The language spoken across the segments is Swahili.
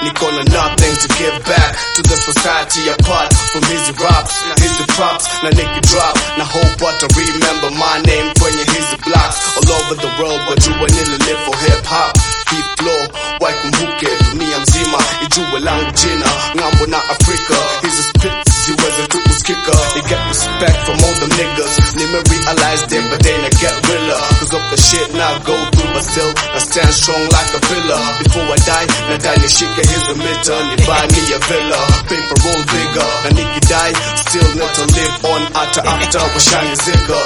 niko na nothing to give back to the society apart from hizi raps, hizi props na Nicky drop. Na hope wata remember my name kwenye hizi blocks all over the world, wajua nili live for hip hop. Hii flow waikumbuke dunia mzima, ijue langu jina ngambo na Afrika. Hizi spits ziweze tu kusikika, they get respect from all them niggas. Nime realize them but then I get realer, cause of the shit now I go through, but still I stand strong like a pillar. Before I die, nadai nishike hizi mita, ni buy me a villa, paper roll bigger. Na Nicky die, still need to live on after washani zika.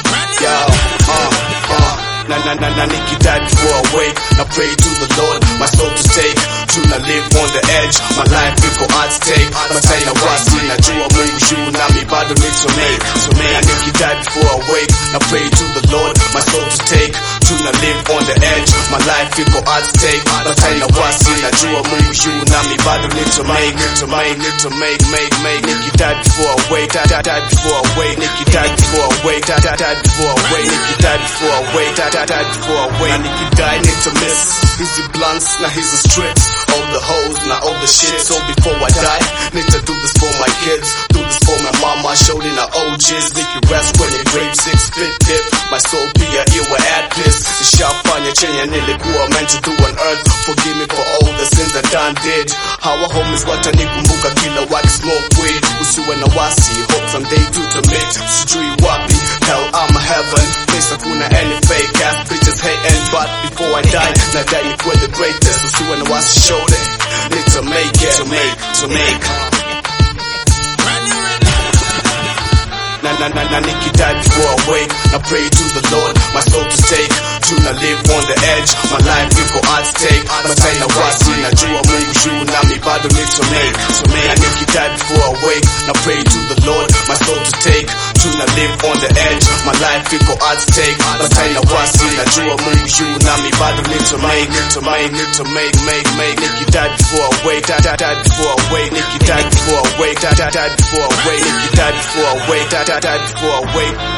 Na Nicky died before I wake. Now pray to the Lord, my soul to take. Tuna live on the edge, my life iko at stake. Matai na wasi, najua Mungu juu nami bado nitomake. Na Nicky died before I wake. Now pray to the Lord, my soul to take. Tuna live on the edge, my life iko at stake. Matai na wasi, najua Mungu juu nami bado nitomake. Nicky died before I wake. Died before I wake. Nicky died before I wake. Died before I wake. Nicky died before I wake. Died before I wake. Nicky died, need to miss. Easy blunts, now he's a strips. All the hoes, now all the shit. So before I die, need to do this for my kids. Do this for my mama, showed in her OGs. Nicky rest when it grave 6 feet dip. My soul be a ear at this. Nishafanya chenye nilikuwa meant to do on earth. Forgive me for all the sins that done did. Our homies watanikumbuka kila waki smoke weed. Usiwe na wasi, hope someday to commit. Sijui wapi, hell I'm a heaven. Place hakuna any fake ass bitches hating. But before I die, nadai nikuwe the greatest. Usiwe na wasi, show it. Need to make it, to make. Na Nicky died before I wake. Now pray to the Lord, my soul to take. Tuna live on the edge, my life iko at stake. Matai na wasi, najua Mungu juu nami bado nitomake. Na Nicky died before I wake. Now pray to the Lord, my soul to take. Tuna live on the edge, my life iko at stake. Matai na wasi, najua Mungu juu nami bado nitomake. Nicky died before I wake. Died before I wake. Nicky died before I wake. Died before I wake. Nicky died before I wake. Died before I wake.